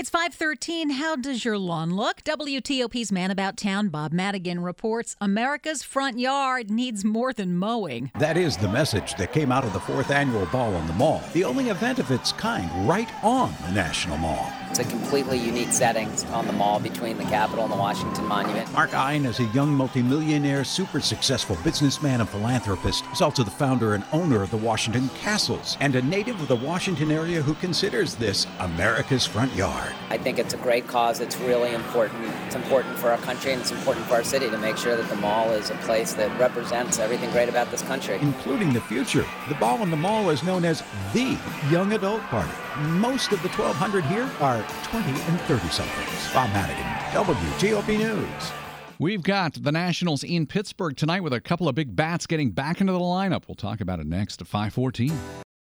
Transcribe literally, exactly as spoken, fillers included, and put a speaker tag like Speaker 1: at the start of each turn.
Speaker 1: It's five thirteen. How does your lawn look? W T O P's Man About Town, Bob Madigan, reports America's front yard needs more than mowing.
Speaker 2: That is the message that came out of the fourth annual Ball on the Mall, the only event of its kind right on the National Mall.
Speaker 3: It's a completely unique setting on the mall between the Capitol and the Washington Monument.
Speaker 2: Mark Ein is a young multimillionaire, super successful businessman and philanthropist. He's also the founder and owner of the Washington Castles and a native of the Washington area who considers this America's front yard.
Speaker 3: I think it's a great cause. It's really important. It's important for our country and it's important for our city to make sure that the mall is a place that represents everything great about this country.
Speaker 2: Including the future. The Ball on the Mall is known as the young adult party. Most of the twelve hundred here are twenty and thirty-somethings. Bob Madigan, W T O P News.
Speaker 4: We've got the Nationals in Pittsburgh tonight with a couple of big bats getting back into the lineup. We'll talk about it next at five fourteen.